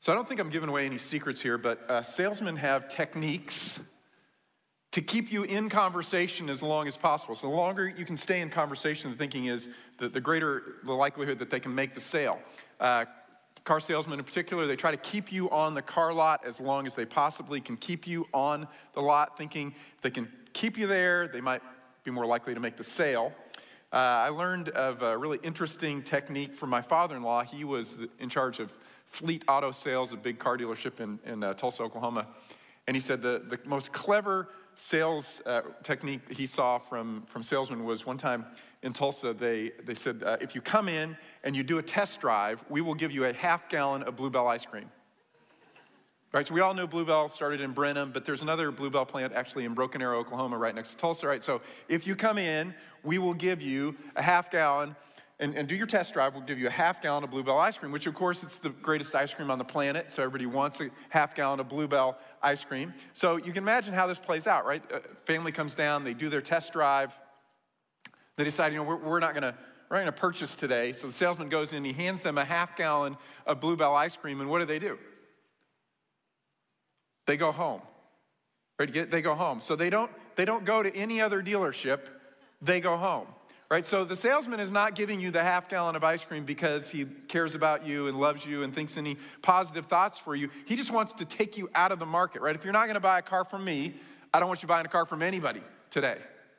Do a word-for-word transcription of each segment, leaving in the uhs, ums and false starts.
So I don't think I'm giving away any secrets here, but uh, salesmen have techniques to keep you in conversation as long as possible. So the longer you can stay in conversation, the thinking is that the greater the likelihood that they can make the sale. Uh, car salesmen in particular, they try to keep you on the car lot as long as they possibly can keep you on the lot, thinking if they can keep you there, they might be more likely to make the sale. Uh, I learned of a really interesting technique from my father-in-law. He was in charge of Fleet Auto Sales, a big car dealership in, in uh, Tulsa, Oklahoma. And he said the, the most clever sales uh, technique he saw from, from salesmen was one time in Tulsa, they, they said, uh, if you come in and you do a test drive, we will give you a half gallon of Bluebell ice cream. Right, so we all know Bluebell started in Brenham, but there's another Bluebell plant actually in Broken Arrow, Oklahoma, right next to Tulsa, right? So if you come in, we will give you a half gallon And, and do your test drive. We'll give you a half gallon of Bluebell ice cream, which of course it's the greatest ice cream on the planet, so everybody wants a half gallon of Bluebell ice cream. So you can imagine how this plays out, right? A family comes down, they do their test drive, they decide, you know, we're, we're not gonna, we're not gonna purchase today. So the salesman goes in, he hands them a half gallon of Bluebell ice cream, and what do they do? They go home, right? They go home. So they don't, they don't go to any other dealership, they go home. Right, so the salesman is not giving you the half gallon of ice cream because he cares about you and loves you and thinks any positive thoughts for you. He just wants to take you out of the market, right? If you're not going to buy a car from me, I don't want you buying a car from anybody today.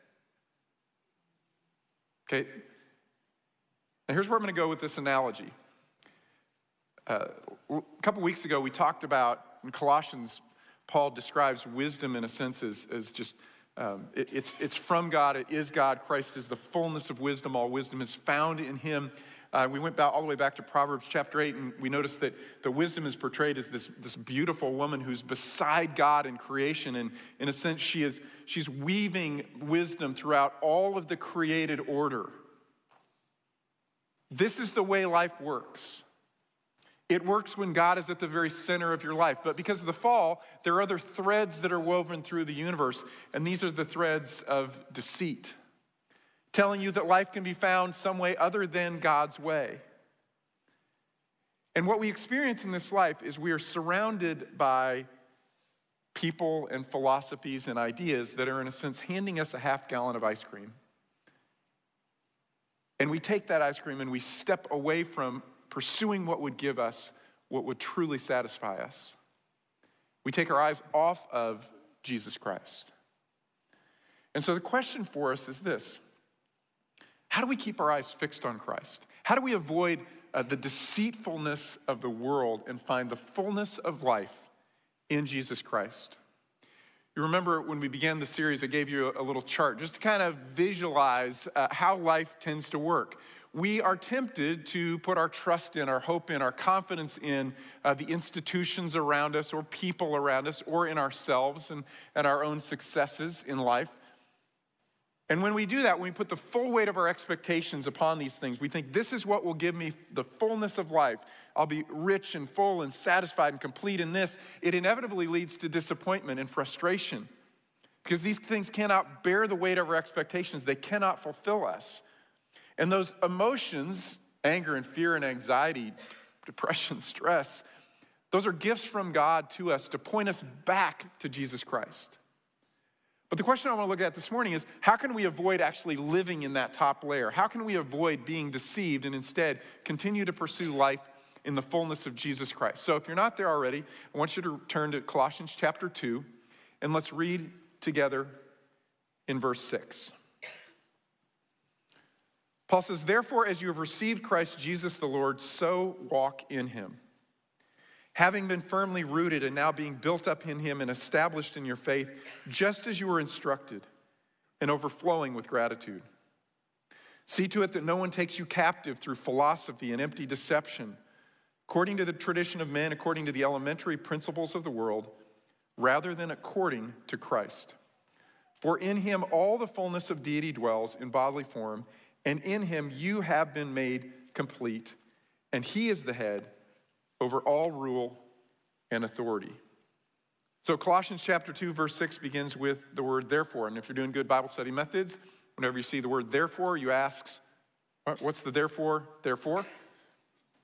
Okay, now here's where I'm going to go with this analogy. Uh, a couple weeks ago, we talked about, in Colossians, Paul describes wisdom in a sense as, as just Um, it, it's, it's from God, it is God. Christ is the fullness of wisdom. All wisdom is found in him. Uh, we went back, all the way back to Proverbs chapter eight, and we noticed that the wisdom is portrayed as this, this beautiful woman who's beside God in creation. And in a sense, she is, she's weaving wisdom throughout all of the created order. This is the way life works. It works when God is at the very center of your life. But because of the fall, there are other threads that are woven through the universe. And these are the threads of deceit, telling you that life can be found some way other than God's way. And what we experience in this life is we are surrounded by people and philosophies and ideas that are, in a sense, handing us a half gallon of ice cream. And we take that ice cream and we step away from pursuing what would give us what would truly satisfy us. We take our eyes off of Jesus Christ. And so the question for us is this: how do we keep our eyes fixed on Christ? How do we avoid uh, the deceitfulness of the world and find the fullness of life in Jesus Christ? You remember when we began the series, I gave you a, a little chart just to kind of visualize uh, how life tends to work. We are tempted to put our trust in, our hope in, our confidence in uh, the institutions around us or people around us or in ourselves and, and our own successes in life. And when we do that, when we put the full weight of our expectations upon these things, we think this is what will give me the fullness of life. I'll be rich and full and satisfied and complete in this. It inevitably leads to disappointment and frustration because these things cannot bear the weight of our expectations. They cannot fulfill us. And those emotions, anger and fear and anxiety, depression, stress, those are gifts from God to us to point us back to Jesus Christ. But the question I want to look at this morning is, how can we avoid actually living in that top layer? How can we avoid being deceived and instead continue to pursue life in the fullness of Jesus Christ? So if you're not there already, I want you to turn to Colossians chapter two, and let's read together in verse six. Paul says, therefore, as you have received Christ Jesus the Lord, so walk in him, having been firmly rooted and now being built up in him and established in your faith, just as you were instructed, and overflowing with gratitude. See to it that no one takes you captive through philosophy and empty deception, according to the tradition of men, according to the elementary principles of the world, rather than according to Christ. For in him all the fullness of deity dwells in bodily form, and in him you have been made complete, and he is the head over all rule and authority. So Colossians chapter two, verse six begins with the word therefore. And if you're doing good Bible study methods, whenever you see the word therefore, you ask, what's the therefore, therefore?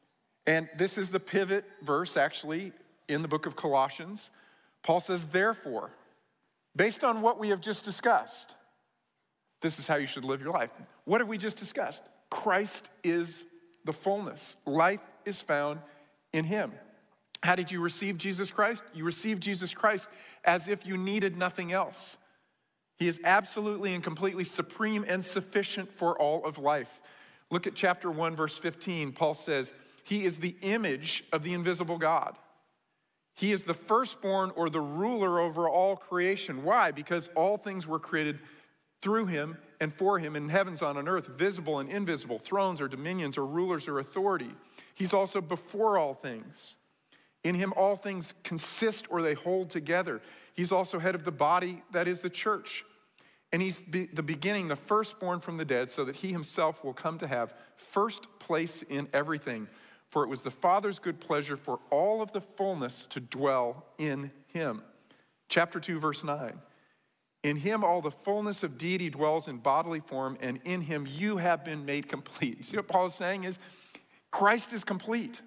And this is the pivot verse, actually, in the book of Colossians. Paul says, therefore, based on what we have just discussed, this is how you should live your life. What have we just discussed? Christ is the fullness. Life is found in him. How did you receive Jesus Christ? You received Jesus Christ as if you needed nothing else. He is absolutely and completely supreme and sufficient for all of life. Look at chapter one, verse fifteen. Paul says, he is the image of the invisible God. He is the firstborn or the ruler over all creation. Why? Because all things were created through him and for him in heavens and on earth, visible and invisible, thrones or dominions or rulers or authority. He's also before all things. In him all things consist or they hold together. He's also head of the body that is the church. And he's be- the beginning, the firstborn from the dead, so that he himself will come to have first place in everything. For it was the Father's good pleasure for all of the fullness to dwell in him. Chapter two, verse nine. In him all the fullness of deity dwells in bodily form, and in him you have been made complete. You see what Paul is saying is, Christ is complete.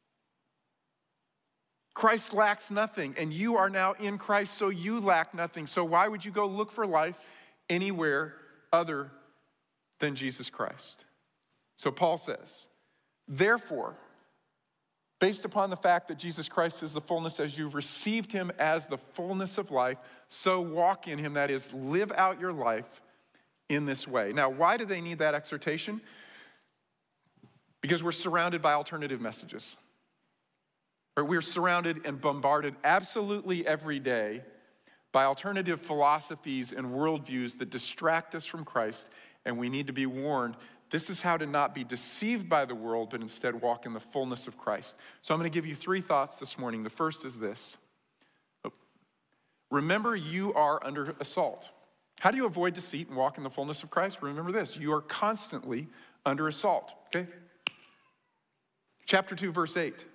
Christ lacks nothing, and you are now in Christ, so you lack nothing. So why would you go look for life anywhere other than Jesus Christ? So Paul says, therefore, based upon the fact that Jesus Christ is the fullness, as you've received him as the fullness of life, so walk in him. That is, live out your life in this way. Now, why do they need that exhortation? Because we're surrounded by alternative messages. Or we're surrounded and bombarded absolutely every day by alternative philosophies and worldviews that distract us from Christ, and we need to be warned. This is how to not be deceived by the world, but instead walk in the fullness of Christ. So I'm going to give you three thoughts this morning. The first is this. Remember, you are under assault. How do you avoid deceit and walk in the fullness of Christ? Remember this. You are constantly under assault. Okay? Chapter two, verse eight.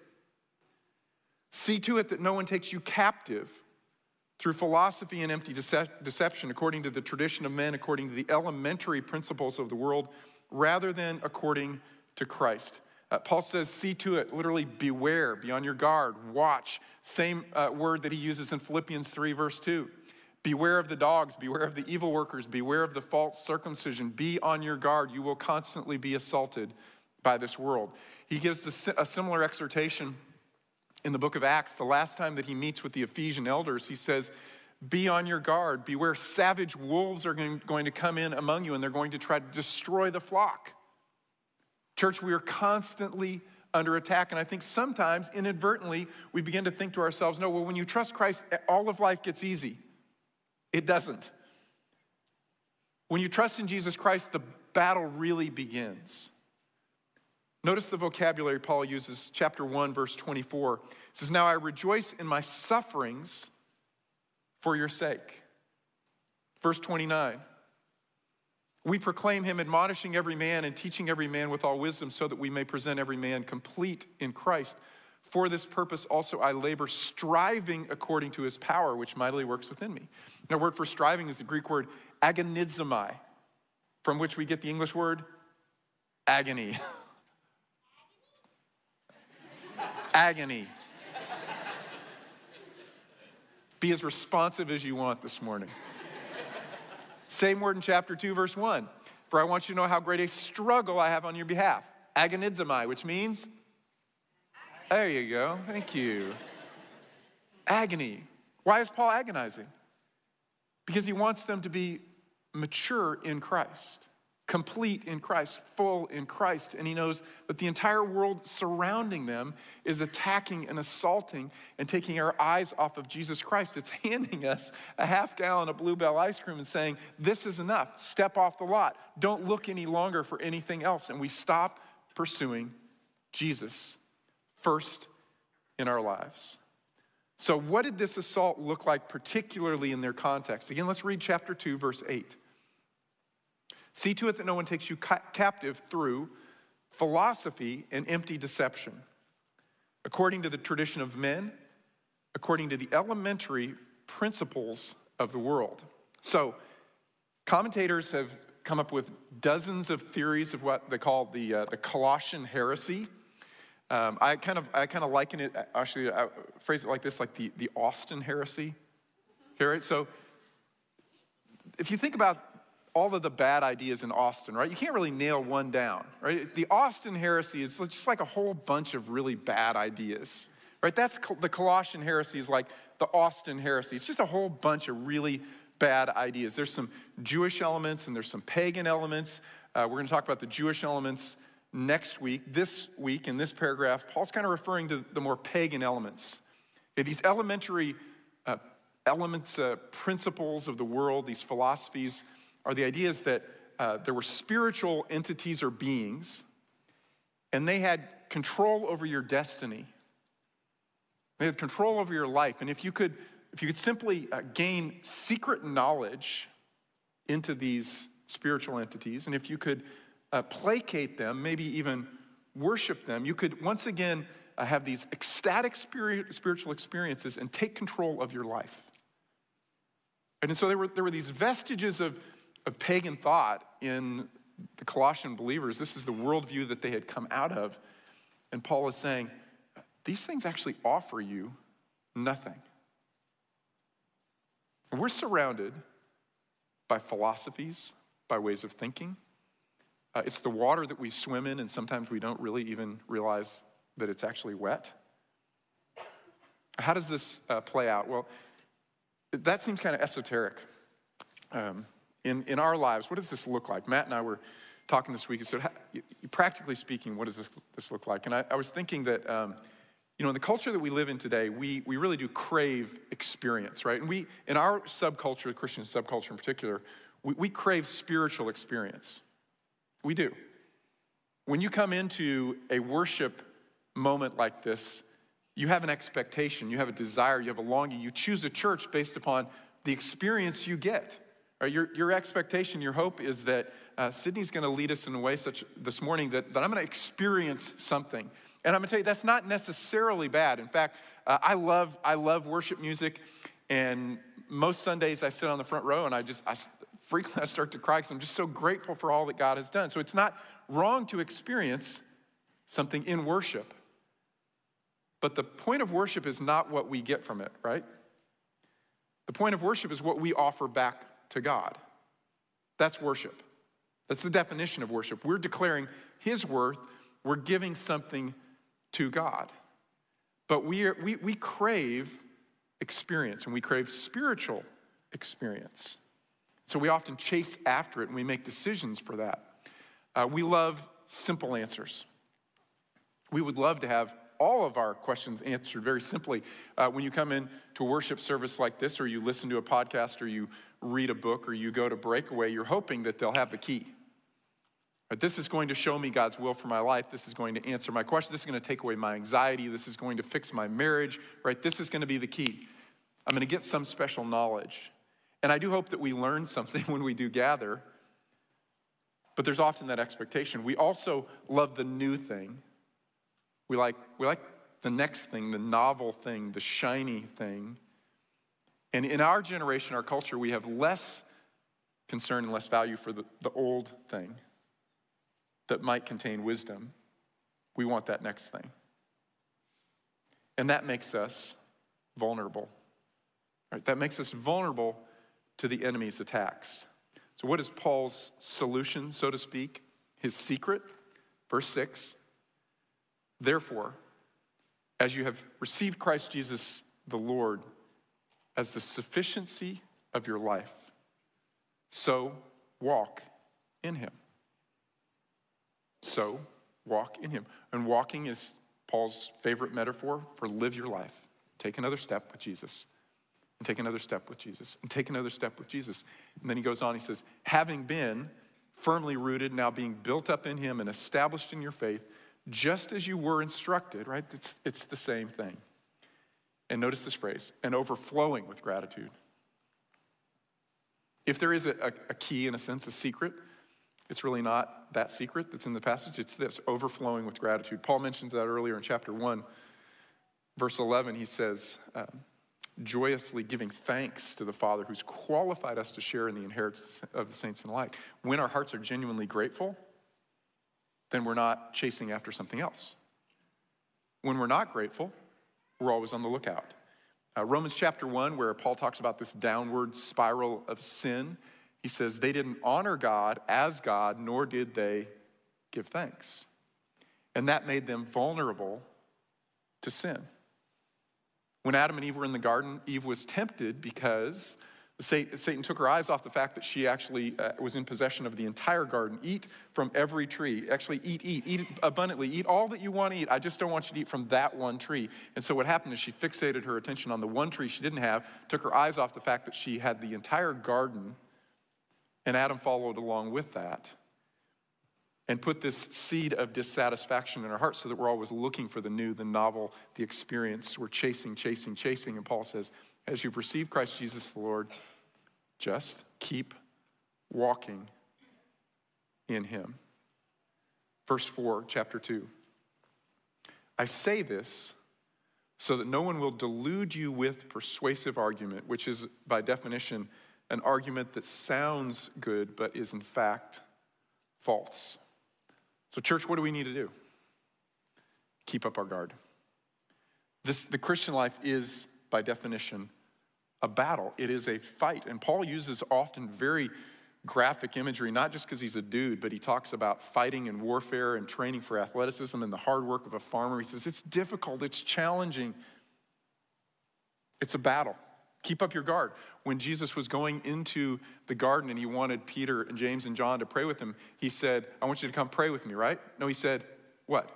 See to it that no one takes you captive through philosophy and empty dece- deception, according to the tradition of men, according to the elementary principles of the world, rather than according to Christ. Uh, Paul says, see to it, literally beware, be on your guard, watch. Same uh, word that he uses in Philippians three, verse two. Beware of the dogs, beware of the evil workers, beware of the false circumcision. Be on your guard. You will constantly be assaulted by this world. He gives the, a similar exhortation in the book of Acts. The last time that he meets with the Ephesian elders, he says, be on your guard. Beware, savage wolves are going to come in among you, and they're going to try to destroy the flock. Church, we are constantly under attack, and I think sometimes, inadvertently, we begin to think to ourselves, no, well, when you trust Christ, all of life gets easy. It doesn't. When you trust in Jesus Christ, the battle really begins. Notice the vocabulary Paul uses, chapter one, verse twenty-four. It says, now I rejoice in my sufferings for your sake. Verse twenty-nine, we proclaim him, admonishing every man and teaching every man with all wisdom, so that we may present every man complete in Christ. For this purpose also I labor, striving according to his power, which mightily works within me. And our word for striving is the Greek word agonizomai, from which we get the English word agony. Agony. Be as responsive as you want this morning. Same word in chapter two, verse one. For I want you to know how great a struggle I have on your behalf. Agonizomai, which means, there you go, thank you. Agony. Why is Paul agonizing? Because he wants them to be mature in Christ, complete in Christ, full in Christ. And he knows that the entire world surrounding them is attacking and assaulting and taking our eyes off of Jesus Christ. It's handing us a half gallon of Bluebell ice cream and saying, this is enough. Step off the lot. Don't look any longer for anything else. And we stop pursuing Jesus first in our lives. So what did this assault look like, particularly in their context? Again, let's read chapter two, verse eight. See to it that no one takes you ca- captive through philosophy and empty deception, according to the tradition of men, according to the elementary principles of the world. So, commentators have come up with dozens of theories of what they call the, uh, the Colossian heresy. Um, I kind of I kind of liken it, actually, I phrase it like this, like the, the Austin heresy. Okay, right? So if you think about all of the bad ideas in Austin, right? You can't really nail one down, right? The Austin heresy is just like a whole bunch of really bad ideas, right? That's the Colossian heresy is like the Austin heresy. It's just a whole bunch of really bad ideas. There's some Jewish elements and there's some pagan elements. Uh, we're going to talk about the Jewish elements next week. This week, in this paragraph, Paul's kind of referring to the more pagan elements. Okay, these elementary uh, elements, uh, principles of the world, these philosophies, are the ideas that uh, there were spiritual entities or beings, and they had control over your destiny. They had control over your life. And if you could, if you could simply uh, gain secret knowledge into these spiritual entities, and if you could uh, placate them, maybe even worship them, you could once again uh, have these ecstatic spirit, spiritual experiences and take control of your life. And so there were, there were these vestiges of, of pagan thought in the Colossian believers. This is the worldview that they had come out of. And Paul is saying, these things actually offer you nothing. And we're surrounded by philosophies, by ways of thinking. Uh, it's the water that we swim in, and sometimes we don't really even realize that it's actually wet. How does this uh, play out? Well, that seems kind of esoteric. Um, in, in our lives, what does this look like? Matt and I were talking this week, and so how, you, practically speaking, what does this, this look like? And I, I was thinking that, um, you know, in the culture that we live in today, we, we really do crave experience, right? And we, in our subculture, Christian subculture in particular, we, we crave spiritual experience. We do. When you come into a worship moment like this, you have an expectation, you have a desire, you have a longing. You choose a church based upon the experience you get. Right? Your, your expectation, your hope is that uh, Sydney's going to lead us in a way such this morning that, that I'm going to experience something. And I'm going to tell you, that's not necessarily bad. In fact, uh, I love I love worship music, and most Sundays I sit on the front row and I just I, frequently I start to cry because I'm just so grateful for all that God has done. So it's not wrong to experience something in worship. But the point of worship is not what we get from it, right? The point of worship is what we offer back to God. That's worship. That's the definition of worship. We're declaring his worth. We're giving something to God. But we, are, we, we crave experience, and we crave spiritual experience. So we often chase after it, and we make decisions for that. Uh, we love simple answers. We would love to have all of our questions answered very simply. Uh, when you come in to a worship service like this, or you listen to a podcast, or you read a book, or you go to Breakaway, you're hoping that they'll have the key. But this is going to show me God's will for my life. This is going to answer my question. This is going to take away my anxiety. This is going to fix my marriage, right? This is going to be the key. I'm going to get some special knowledge. And I do hope that we learn something when we do gather, but there's often that expectation. We also love the new thing. We like, we like the next thing, the novel thing, the shiny thing. And in our generation, our culture, we have less concern and less value for the, the old thing that might contain wisdom. We want that next thing. And that makes us vulnerable. Right? That makes us vulnerable to the enemy's attacks. So what is Paul's solution, so to speak? His secret? Verse six. Therefore, as you have received Christ Jesus the Lord as the sufficiency of your life, so walk in him. So walk in him. And walking is Paul's favorite metaphor for live your life. Take another step with Jesus. And take another step with Jesus. And take another step with Jesus. And then he goes on, he says, having been firmly rooted, now being built up in him and established in your faith, just as you were instructed, right? It's, it's the same thing. And notice this phrase, and overflowing with gratitude. If there is a, a, a key, in a sense, a secret, it's really not that secret that's in the passage. It's this, overflowing with gratitude. Paul mentions that earlier in chapter one, verse eleven. He says, um, joyously giving thanks to the Father who's qualified us to share in the inheritance of the saints in light. When our hearts are genuinely grateful, then we're not chasing after something else. When we're not grateful, we're always on the lookout. Uh, Romans chapter one, where Paul talks about this downward spiral of sin, he says they didn't honor God as God, nor did they give thanks. And that made them vulnerable to sin. When Adam and Eve were in the garden, Eve was tempted because Satan took her eyes off the fact that she actually uh, was in possession of the entire garden. Eat from every tree. Actually, eat, eat, eat abundantly. Eat all that you want to eat. I just don't want you to eat from that one tree. And so what happened is she fixated her attention on the one tree she didn't have, took her eyes off the fact that she had the entire garden, and Adam followed along with that and put this seed of dissatisfaction in our hearts so that we're always looking for the new, the novel, the experience. We're chasing, chasing, chasing. And Paul says, as you've received Christ Jesus the Lord, just keep walking in him. Verse four, chapter two. I say this so that no one will delude you with persuasive argument, which is by definition an argument that sounds good but is in fact false. So church, what do we need to do? Keep up our guard. This, the Christian life is, by definition, a battle. It is a fight. And Paul uses often very graphic imagery, not just because he's a dude, but he talks about fighting and warfare and training for athleticism and the hard work of a farmer. He says it's difficult, it's challenging. It's a battle. Keep up your guard. When Jesus was going into the garden and he wanted Peter and James and John to pray with him, he said, I want you to come pray with me, right? No, he said, what?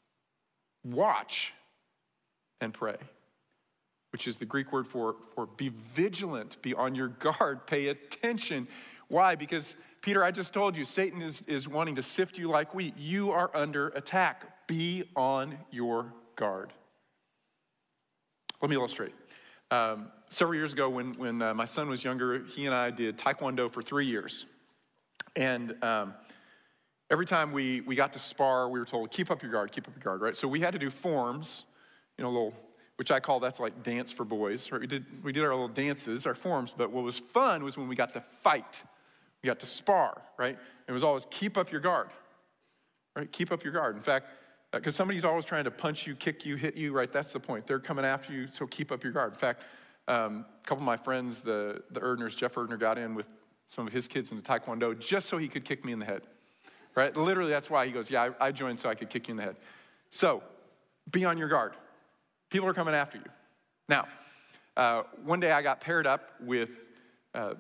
Watch and pray, which is the Greek word for, for be vigilant, be on your guard, pay attention. Why? Because, Peter, I just told you, Satan is, is wanting to sift you like wheat. You are under attack. Be on your guard. Let me illustrate. Um, several years ago when, when uh, my son was younger, he and I did Taekwondo for three years. And um, every time we, we got to spar, we were told, keep up your guard, keep up your guard, right? So we had to do forms, you know, little, which I call, that's like dance for boys, right? We did, we did our little dances, our forms, but what was fun was when we got to fight. We got to spar, right? It was always keep up your guard, right? Keep up your guard. In fact, because somebody's always trying to punch you, kick you, hit you, right? That's the point. They're coming after you, so keep up your guard. In fact, um, a couple of my friends, the, the Erdners, Jeff Erdner, got in with some of his kids into Taekwondo just so he could kick me in the head, right? Literally, that's why he goes, yeah, I, I joined so I could kick you in the head. So, be on your guard. People are coming after you. Now, uh, one day I got paired up with uh,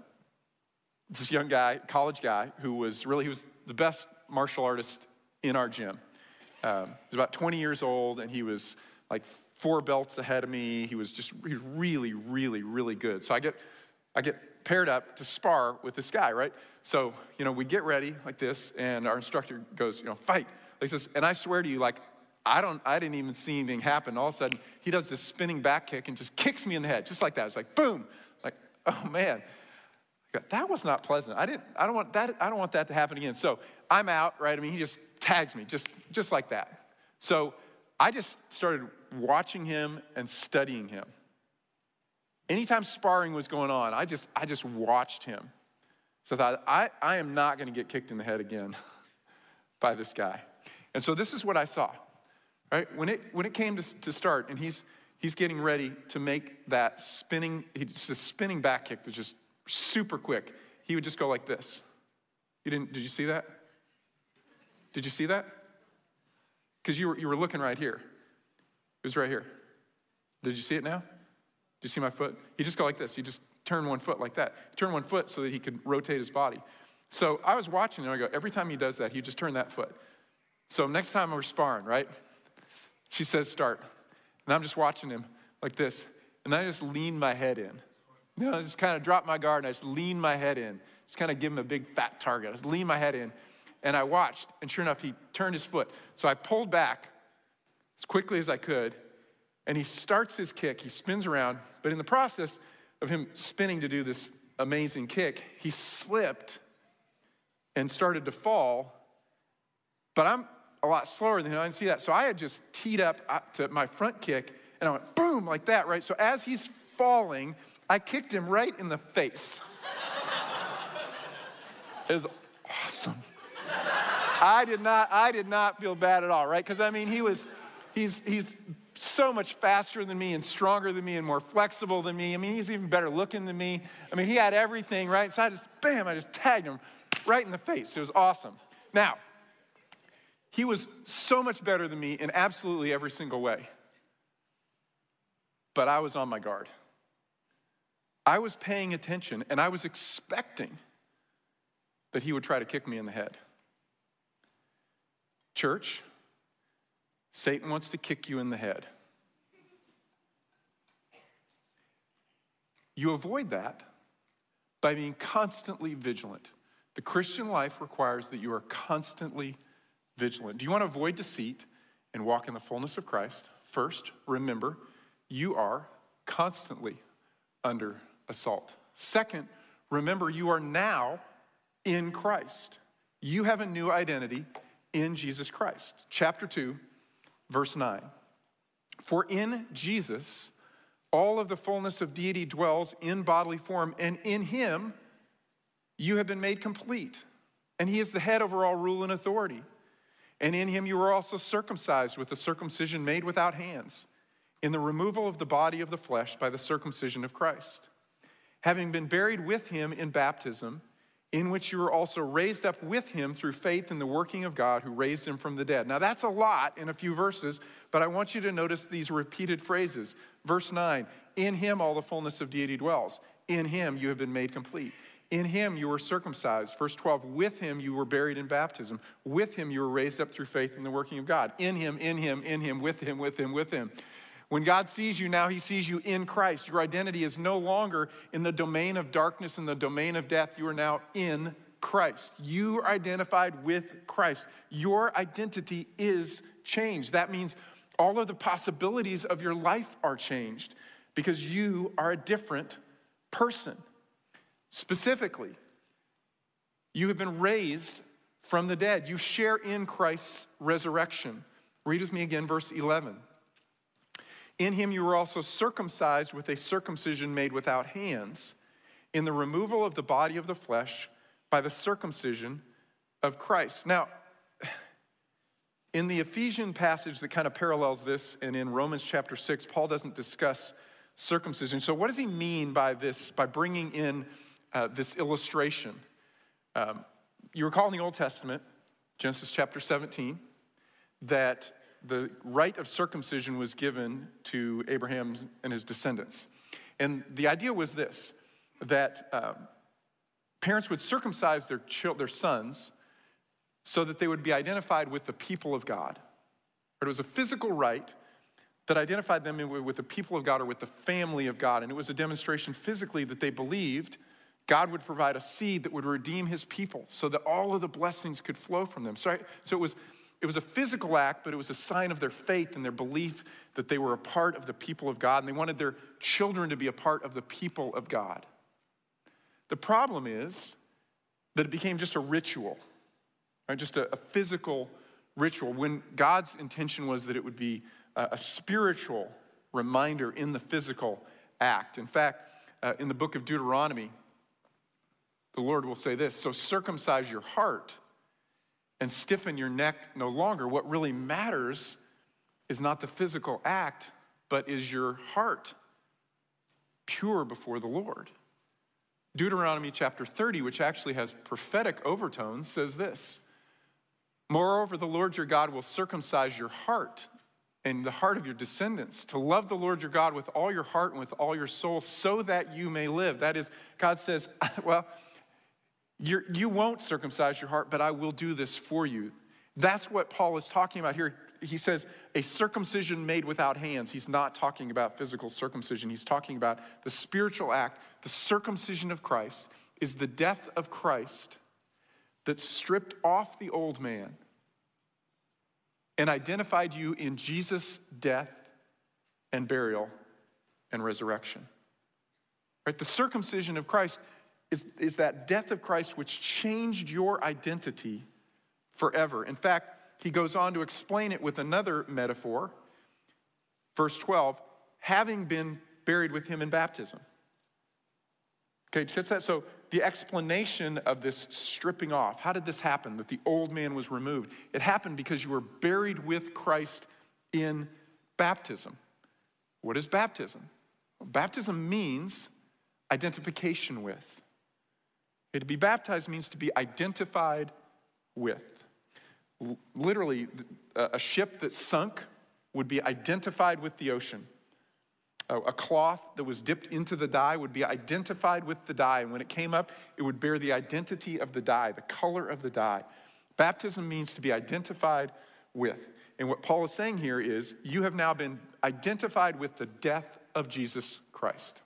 this young guy, college guy, who was really, he was the best martial artist in our gym. Um, he was about twenty years old, and he was like four belts ahead of me. He was just he was really, really, really good. So I get, I get paired up to spar with this guy, right? So, you know, we get ready like this, and our instructor goes, you know, fight. Like this, and I swear to you, like, I don't, I didn't even see anything happen. All of a sudden, he does this spinning back kick and just kicks me in the head, just like that. It's like, boom. Like, oh man. That was not pleasant. I didn't, I don't want that, I don't want that to happen again. So I'm out, right? I mean, he just tags me, just, just like that. So I just started watching him and studying him. Anytime sparring was going on, I just, I just watched him. So I thought, I, I am not gonna get kicked in the head again by this guy. And so this is what I saw, right? When it, when it came to, to start, and he's, he's getting ready to make that spinning, it's a spinning back kick that's just super quick. He would just go like this. You didn't, did you see that? Did you see that? Because you were, you were looking right here. It was right here. Did you see it now? Did you see my foot? He just go like this. He just turned one foot like that. He turned one foot so that he could rotate his body. So I was watching him, and I go, every time he does that, he just turn that foot. So next time we're sparring, right? She says start. And I'm just watching him like this. And then I just lean my head in. You know, I just kind of drop my guard, and I just lean my head in. Just kind of give him a big fat target. I just lean my head in, and I watched, and sure enough, he turned his foot. So I pulled back as quickly as I could, and he starts his kick. He spins around, but in the process of him spinning to do this amazing kick, he slipped and started to fall, but I'm a lot slower than him. I didn't see that. So I had just teed up to my front kick, and I went boom, like that, right? So as he's falling, I kicked him right in the face. It was awesome. I did not, I did not feel bad at all, right? Because I mean, he was, He's, he's so much faster than me and stronger than me and more flexible than me. I mean, he's even better looking than me. I mean, he had everything, right? So I just, bam, I just tagged him right in the face. It was awesome. Now, he was so much better than me in absolutely every single way. But I was on my guard. I was paying attention, and I was expecting that he would try to kick me in the head. Church, Satan wants to kick you in the head. You avoid that by being constantly vigilant. The Christian life requires that you are constantly vigilant. Do you want to avoid deceit and walk in the fullness of Christ? First, remember, you are constantly under assault. Second, remember, you are now in Christ. You have a new identity in Jesus Christ. Chapter two, verse nine. For in Jesus, all of the fullness of deity dwells in bodily form, and in him you have been made complete. And he is the head over all rule and authority. And in him you were also circumcised with a circumcision made without hands, in the removal of the body of the flesh by the circumcision of Christ, having been buried with him in baptism, in which you were also raised up with him through faith in the working of God who raised him from the dead. Now that's a lot in a few verses, but I want you to notice these repeated phrases. Verse nine, in him all the fullness of deity dwells. In him you have been made complete. In him you were circumcised. Verse twelve, with him you were buried in baptism. With him you were raised up through faith in the working of God. In him, in him, in him, with him, with him, with him. When God sees you now, he sees you in Christ. Your identity is no longer in the domain of darkness and the domain of death. You are now in Christ. You are identified with Christ. Your identity is changed. That means all of the possibilities of your life are changed because you are a different person. Specifically, you have been raised from the dead. You share in Christ's resurrection. Read with me again, verse eleven. In him you were also circumcised with a circumcision made without hands, in the removal of the body of the flesh by the circumcision of Christ. Now, in the Ephesian passage that kind of parallels this, and in Romans chapter six, Paul doesn't discuss circumcision. So what does he mean by this, by bringing in uh, this illustration? Um, you recall in the Old Testament, Genesis chapter seventeen, that the rite of circumcision was given to Abraham and his descendants. And the idea was this, that um, parents would circumcise their, chil- their sons so that they would be identified with the people of God. It was a physical rite that identified them with the people of God or with the family of God. And it was a demonstration physically that they believed God would provide a seed that would redeem his people so that all of the blessings could flow from them. So, so it was It was a physical act, but it was a sign of their faith and their belief that they were a part of the people of God, and they wanted their children to be a part of the people of God. The problem is that it became just a ritual, right? Just a, a physical ritual, when God's intention was that it would be a, a spiritual reminder in the physical act. In fact, uh, in the book of Deuteronomy, the Lord will say this, so circumcise your heart and stiffen your neck no longer. What really matters is not the physical act, but is your heart pure before the Lord. Deuteronomy chapter thirty, which actually has prophetic overtones, says this, moreover, the Lord your God will circumcise your heart and the heart of your descendants, to love the Lord your God with all your heart and with all your soul, so that you may live. That is, God says, well, You're, you won't circumcise your heart, but I will do this for you. That's what Paul is talking about here. He says a circumcision made without hands. He's not talking about physical circumcision. He's talking about the spiritual act. The circumcision of Christ is the death of Christ that stripped off the old man and identified you in Jesus' death and burial and resurrection. Right? The circumcision of Christ Is, is that death of Christ which changed your identity forever. In fact, he goes on to explain it with another metaphor. Verse twelve, having been buried with him in baptism. Okay, did you catch that? So the explanation of this stripping off, how did this happen, that the old man was removed? It happened because you were buried with Christ in baptism. What is baptism? Well, baptism means identification with. Okay, to be baptized means to be identified with. L- literally, a ship that sunk would be identified with the ocean. A, a cloth that was dipped into the dye would be identified with the dye. And when it came up, it would bear the identity of the dye, the color of the dye. Baptism means to be identified with. And what Paul is saying here is, you have now been identified with the death of Jesus Christ.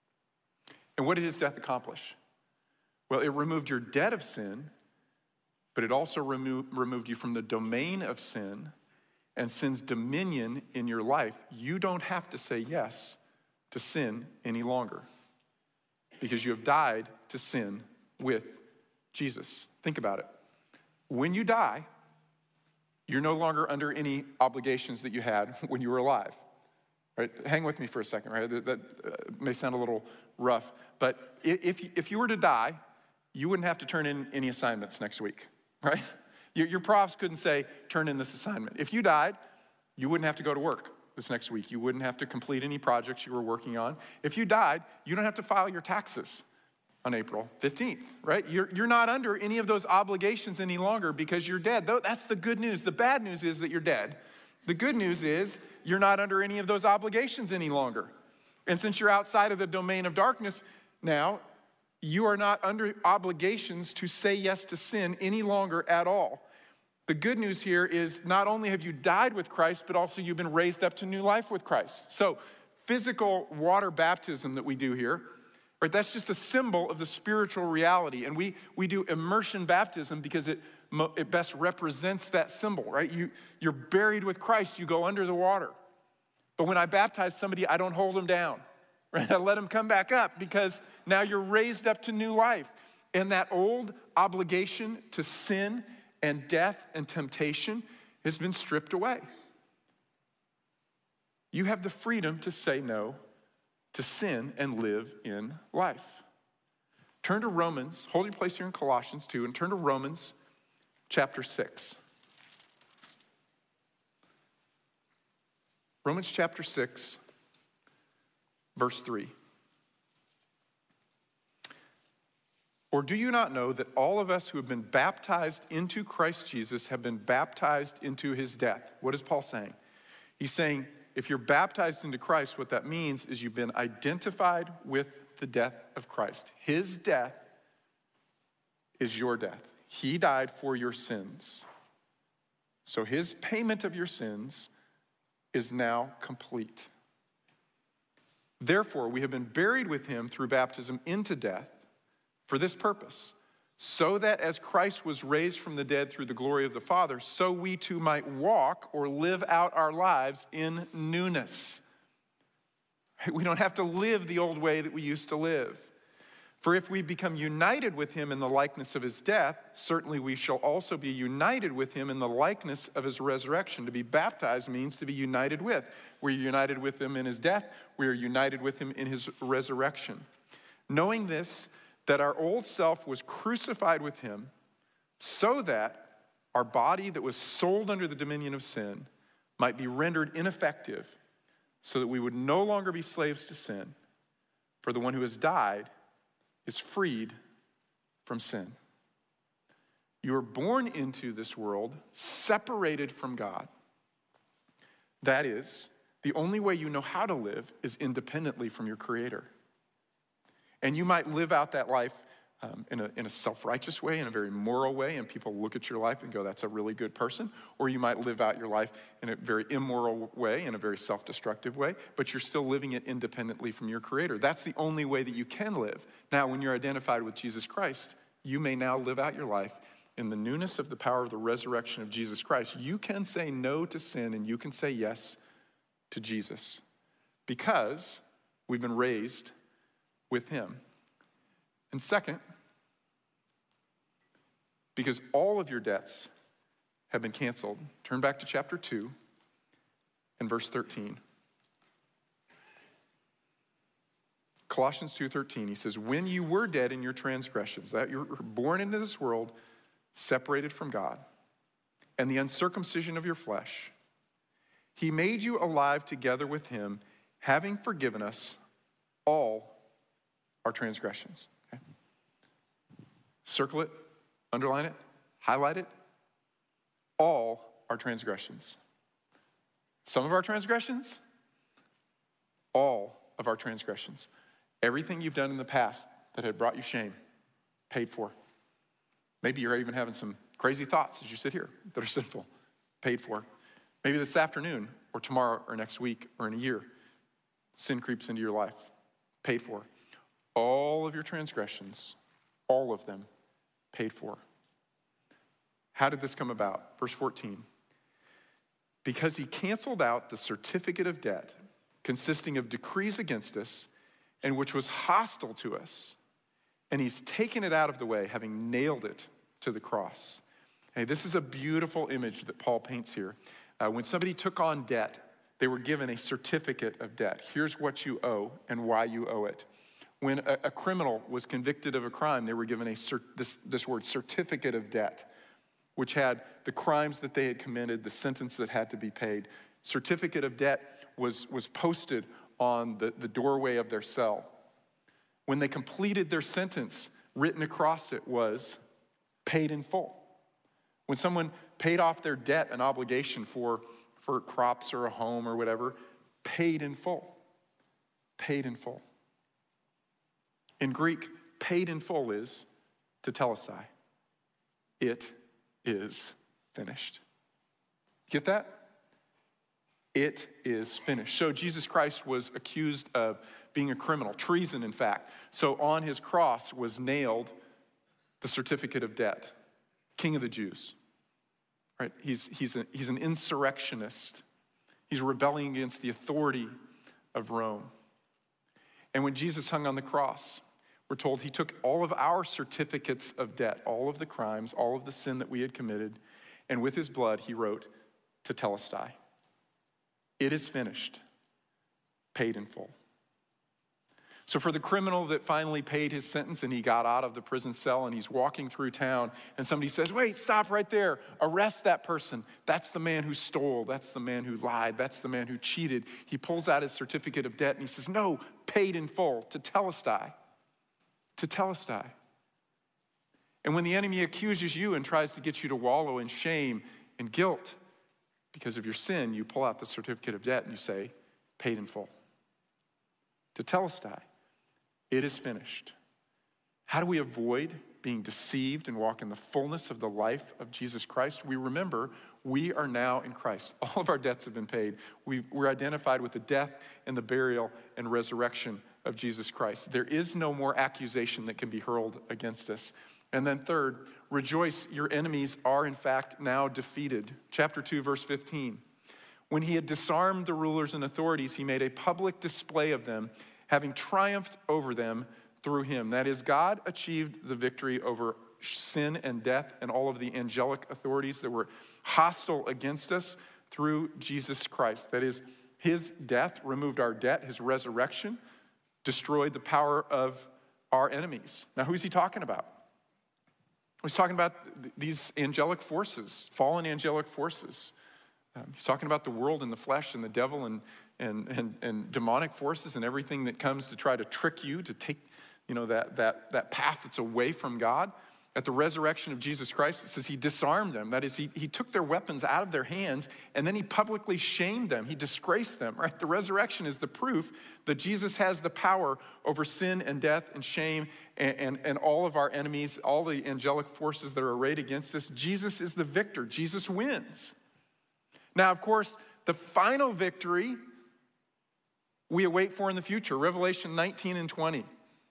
And what did his death accomplish? Well, it removed your debt of sin, but it also remo- removed you from the domain of sin and sin's dominion in your life. You don't have to say yes to sin any longer because you have died to sin with Jesus. Think about it. When you die, you're no longer under any obligations that you had when you were alive. Right? Hang with me for a second, right? That, that uh, may sound a little rough, but if, if you were to die, you wouldn't have to turn in any assignments next week, right? Your, your profs couldn't say, turn in this assignment. If you died, you wouldn't have to go to work this next week. You wouldn't have to complete any projects you were working on. If you died, you don't have to file your taxes on April fifteenth, right? You're, you're not under any of those obligations any longer because you're dead. That's the good news. The bad news is that you're dead. The good news is you're not under any of those obligations any longer. And since you're outside of the domain of darkness now, you are not under obligations to say yes to sin any longer at all. The good news here is not only have you died with Christ, but also you've been raised up to new life with Christ. So physical water baptism that we do here, right, that's just a symbol of the spiritual reality. And we, we do immersion baptism because it, it best represents that symbol, right? You, you're buried with Christ, you go under the water. But when I baptize somebody, I don't hold them down, right? I let them come back up because now you're raised up to new life. And that old obligation to sin and death and temptation has been stripped away. You have the freedom to say no to sin and live in life. Turn to Romans, hold your place here in Colossians two, and turn to Romans chapter six. Romans chapter six, verse three. Or do you not know that all of us who have been baptized into Christ Jesus have been baptized into his death? What is Paul saying? He's saying, if you're baptized into Christ, what that means is you've been identified with the death of Christ. His death is your death. He died for your sins. So his payment of your sins is now complete. Therefore, we have been buried with him through baptism into death for this purpose, so that as Christ was raised from the dead through the glory of the Father, so we too might walk or live out our lives in newness. We don't have to live the old way that we used to live. For if we become united with him in the likeness of his death, certainly we shall also be united with him in the likeness of his resurrection. To be baptized means to be united with. We're united with him in his death. We are united with him in his resurrection. Knowing this, that our old self was crucified with him, so that our body that was sold under the dominion of sin might be rendered ineffective, so that we would no longer be slaves to sin. For the one who has died is freed from sin. You are born into this world separated from God. That is, the only way you know how to live is independently from your Creator. And you might live out that life um, in a, in a self-righteous way, in a very moral way, and people look at your life and go, that's a really good person. Or you might live out your life in a very immoral way, in a very self-destructive way, but you're still living it independently from your Creator. That's the only way that you can live. Now, when you're identified with Jesus Christ, you may now live out your life in the newness of the power of the resurrection of Jesus Christ. You can say no to sin, and you can say yes to Jesus, because we've been raised with him. And second, because all of your debts have been canceled. Turn back to chapter two and verse thirteen. Colossians two thirteen, he says, when you were dead in your transgressions, that you were born into this world separated from God, and the uncircumcision of your flesh, He made you alive together with him, having forgiven us all our transgressions. Okay? Circle it, underline it, highlight it. All our transgressions. Some of our transgressions, all of our transgressions. Everything you've done in the past that had brought you shame, paid for. Maybe you're even having some crazy thoughts as you sit here that are sinful, paid for. Maybe this afternoon or tomorrow or next week or in a year, sin creeps into your life, paid for. All of your transgressions, all of them, paid for. How did this come about? Verse fourteen. Because he canceled out the certificate of debt consisting of decrees against us and which was hostile to us, and he's taken it out of the way, having nailed it to the cross. Hey, this is a beautiful image that Paul paints here. Uh, when somebody took on debt, they were given a certificate of debt. Here's what you owe and why you owe it. When a, a criminal was convicted of a crime, they were given a cert, this, this word, certificate of debt, which had the crimes that they had committed, the sentence that had to be paid. Certificate of debt was, was posted on the, the doorway of their cell. When they completed their sentence, written across it was paid in full. When someone paid off their debt, an obligation for, for crops or a home or whatever, paid in full. Paid in full. In Greek, paid in full is tetelestai. It is finished. Get that? It is finished. So Jesus Christ was accused of being a criminal, treason in fact. So on his cross was nailed the certificate of debt, King of the Jews. Right? He's, he's, a, he's an insurrectionist. He's rebelling against the authority of Rome. And when Jesus hung on the cross, we're told he took all of our certificates of debt, all of the crimes, all of the sin that we had committed, and with his blood he wrote tetelestai. It is finished, paid in full. So for the criminal that finally paid his sentence and he got out of the prison cell and he's walking through town and somebody says, wait, stop right there, arrest that person. That's the man who stole, that's the man who lied, that's the man who cheated. He pulls out his certificate of debt and he says, no, paid in full, tetelestai, tetelestai. And when the enemy accuses you and tries to get you to wallow in shame and guilt because of your sin, you pull out the certificate of debt and you say, paid in full. Tetelestai. It is finished. How do we avoid being deceived and walk in the fullness of the life of Jesus Christ? We remember we are now in Christ. All of our debts have been paid. We, we're identified with the death and the burial and resurrection of Jesus Christ. There is no more accusation that can be hurled against us. And then third, rejoice, your enemies are in fact now defeated. Chapter two, verse fifteen. When he had disarmed the rulers and authorities, he made a public display of them, having triumphed over them through him. That is, God achieved the victory over sin and death and all of the angelic authorities that were hostile against us through Jesus Christ. That is, his death removed our debt, his resurrection destroyed the power of our enemies. Now, who's he talking about? He's talking about these angelic forces, fallen angelic forces. Um, he's talking about the world and the flesh and the devil and, and, and, and demonic forces and everything that comes to try to trick you, to take you know, that, that, that path that's away from God. At the resurrection of Jesus Christ, it says he disarmed them. That is, he, he took their weapons out of their hands and then he publicly shamed them. He disgraced them, right? The resurrection is the proof that Jesus has the power over sin and death and shame and, and, and all of our enemies, all the angelic forces that are arrayed against us. Jesus is the victor. Jesus wins. Now, of course, the final victory we await for in the future, Revelation nineteen and twenty,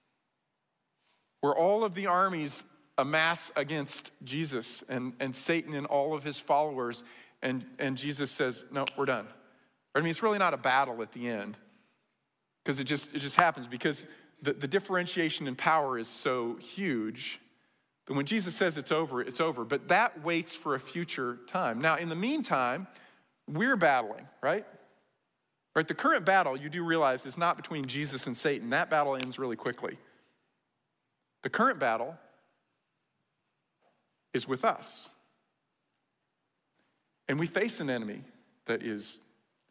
where all of the armies amass against Jesus and, and Satan and all of his followers, and, and Jesus says, no, we're done. I mean, it's really not a battle at the end, because it just, it just happens, because the, the differentiation in power is so huge that when Jesus says it's over, it's over. But that waits for a future time. Now, in the meantime, we're battling, right? Right, the current battle, you do realize, is not between Jesus and Satan. That battle ends really quickly. The current battle is with us. And we face an enemy that is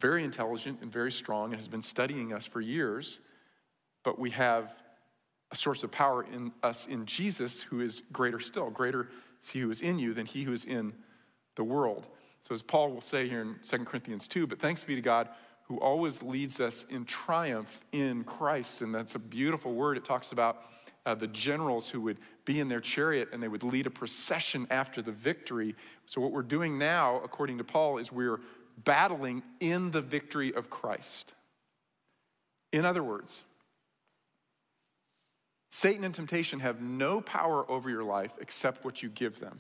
very intelligent and very strong and has been studying us for years, but we have a source of power in us in Jesus who is greater still. Greater is he who is in you than he who is in the world. So as Paul will say here in Second Corinthians two, but thanks be to God who always leads us in triumph in Christ. And that's a beautiful word. It talks about uh, the generals who would be in their chariot and they would lead a procession after the victory. So what we're doing now, according to Paul, is we're battling in the victory of Christ. In other words, Satan and temptation have no power over your life except what you give them.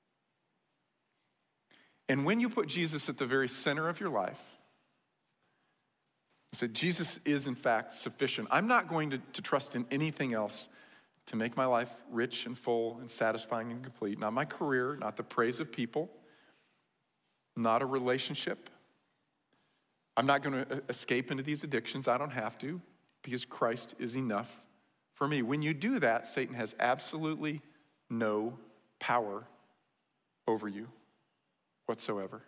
And when you put Jesus at the very center of your life, you say, Jesus is in fact sufficient. I'm not going to, to trust in anything else to make my life rich and full and satisfying and complete. Not my career, not the praise of people, not a relationship. I'm not going to escape into these addictions. I don't have to, because Christ is enough for me. When you do that, Satan has absolutely no power over you whatsoever.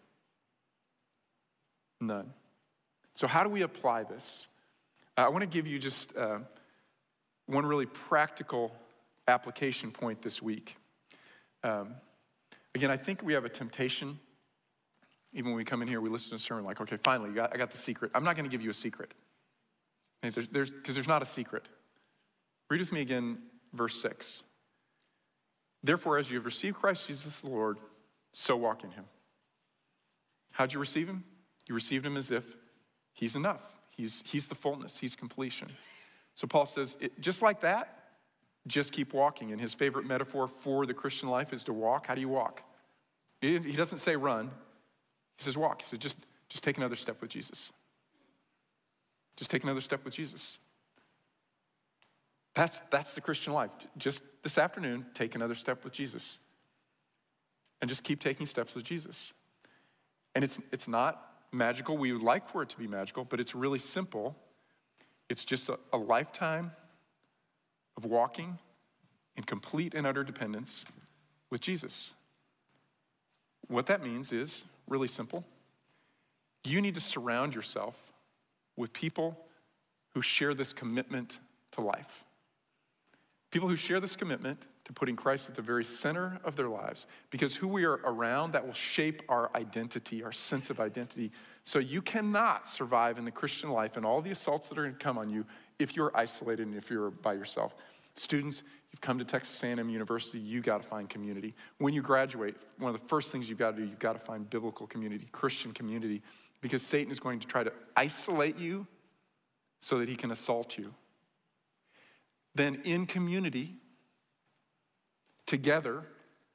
None. So how do we apply this? Uh, I want to give you just uh, one really practical application point this week. Um, again, I think we have a temptation. Even when we come in here, we listen to a sermon like, okay, finally, you got, I got the secret. I'm not going to give you a secret. Because there's, there's, there's not a secret. Read with me again, verse six. Therefore, as you have received Christ Jesus the Lord, so walk in him. How'd you receive him? You received him as if he's enough. He's, he's the fullness. He's completion. So Paul says, it, just like that, just keep walking. And his favorite metaphor for the Christian life is to walk. How do you walk? He, he doesn't say run. He says walk. He says just, just take another step with Jesus. Just take another step with Jesus. That's, that's the Christian life. Just this afternoon, take another step with Jesus. And just keep taking steps with Jesus. And it's, it's not magical. We would like for it to be magical, but it's really simple. It's just a, a lifetime of walking in complete and utter dependence with Jesus. What that means is really simple. You need to surround yourself with people who share this commitment to life. People who share this commitment to putting Christ at the very center of their lives, because who we are around, that will shape our identity, our sense of identity. So you cannot survive in the Christian life and all the assaults that are going to come on you if you're isolated and if you're by yourself. Students, you've come to Texas A and M University, you got to find community. When you graduate, one of the first things you've got to do, you've got to find biblical community, Christian community, because Satan is going to try to isolate you so that he can assault you. Then in community, together,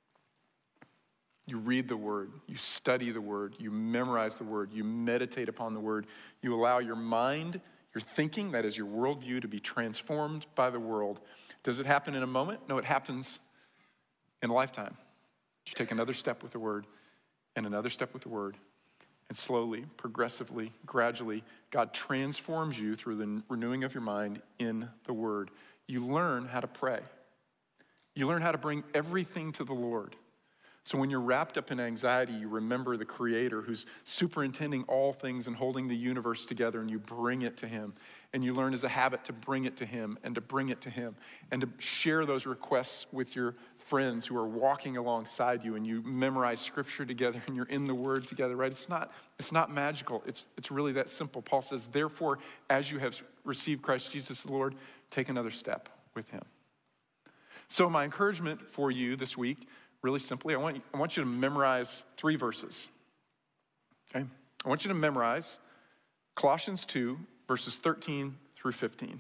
you read the word, you study the word, you memorize the word, you meditate upon the word, you allow your mind, your thinking, that is your worldview, to be transformed by the world. Does it happen in a moment? No, it happens in a lifetime. You take another step with the word and another step with the word, and slowly, progressively, gradually, God transforms you through the renewing of your mind in the word. You learn how to pray. You learn how to bring everything to the Lord. So when you're wrapped up in anxiety, you remember the Creator who's superintending all things and holding the universe together, and you bring it to him. And you learn as a habit to bring it to him and to bring it to him and to share those requests with your friends who are walking alongside you, and you memorize scripture together and you're in the word together, right? It's not, it's not magical. It's, it's really that simple. Paul says, therefore, as you have received Christ Jesus the Lord, take another step with him. So my encouragement for you this week, really simply, I want you, I want you to memorize three verses. Okay? I want you to memorize Colossians two, verses thirteen through fifteen.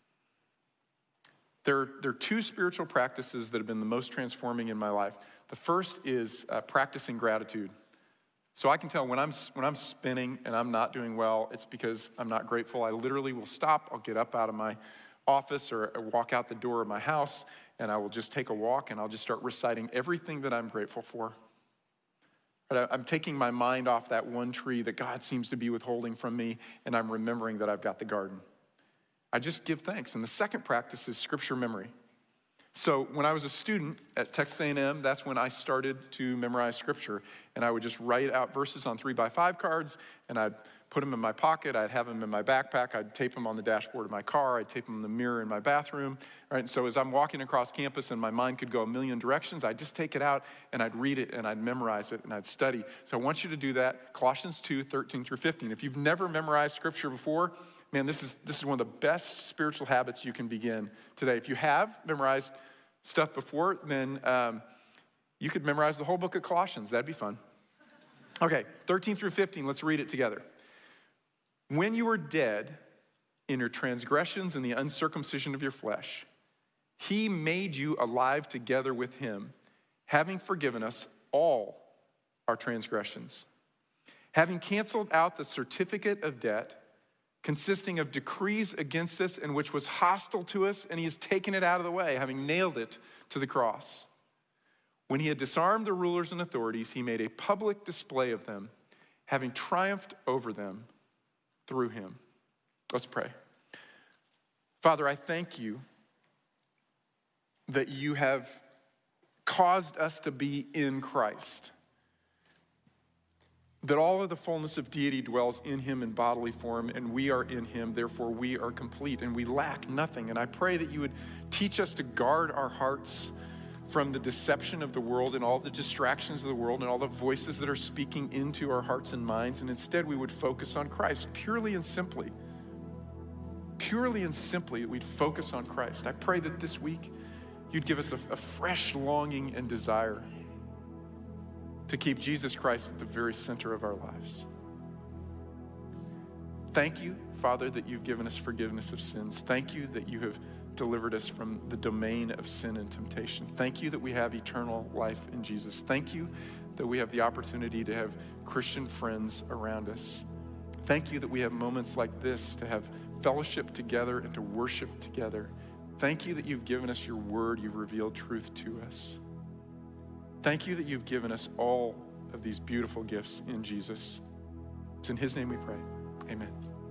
There, there are two spiritual practices that have been the most transforming in my life. The first is uh, practicing gratitude. So I can tell when I'm, when I'm spinning and I'm not doing well, it's because I'm not grateful. I literally will stop. I'll get up out of my office or walk out the door of my house, and I will just take a walk, and I'll just start reciting everything that I'm grateful for. But I'm taking my mind off that one tree that God seems to be withholding from me, and I'm remembering that I've got the garden. I just give thanks. And the second practice is scripture memory. So when I was a student at Texas A and M, that's when I started to memorize scripture. And I would just write out verses on three by five cards, and I'd put them in my pocket. I'd have them in my backpack. I'd tape them on the dashboard of my car. I'd tape them in the mirror in my bathroom. Right? And so as I'm walking across campus and my mind could go a million directions, I'd just take it out and I'd read it and I'd memorize it and I'd study. So I want you to do that. Colossians two, thirteen through fifteen. If you've never memorized scripture before, man, this is, this is one of the best spiritual habits you can begin today. If you have memorized stuff before, then um, you could memorize the whole book of Colossians. That'd be fun. Okay, thirteen through fifteen, let's read it together. When you were dead in your transgressions and the uncircumcision of your flesh, he made you alive together with him, having forgiven us all our transgressions, having canceled out the certificate of debt consisting of decrees against us and which was hostile to us, and he has taken it out of the way, having nailed it to the cross. When he had disarmed the rulers and authorities, he made a public display of them, having triumphed over them through him. Let's pray. Father, I thank you that you have caused us to be in Christ, that all of the fullness of deity dwells in him in bodily form, and we are in him, therefore we are complete, and we lack nothing. And I pray that you would teach us to guard our hearts from the deception of the world and all the distractions of the world and all the voices that are speaking into our hearts and minds, and instead we would focus on Christ, purely and simply. Purely and simply, we'd focus on Christ. I pray that this week you'd give us a, a fresh longing and desire to keep Jesus Christ at the very center of our lives. Thank you, Father, that you've given us forgiveness of sins. Thank you that you have delivered us from the domain of sin and temptation. Thank you that we have eternal life in Jesus. Thank you that we have the opportunity to have Christian friends around us. Thank you that we have moments like this to have fellowship together and to worship together. Thank you that you've given us your word. You've revealed truth to us. Thank you that you've given us all of these beautiful gifts in Jesus. It's in his name we pray. Amen.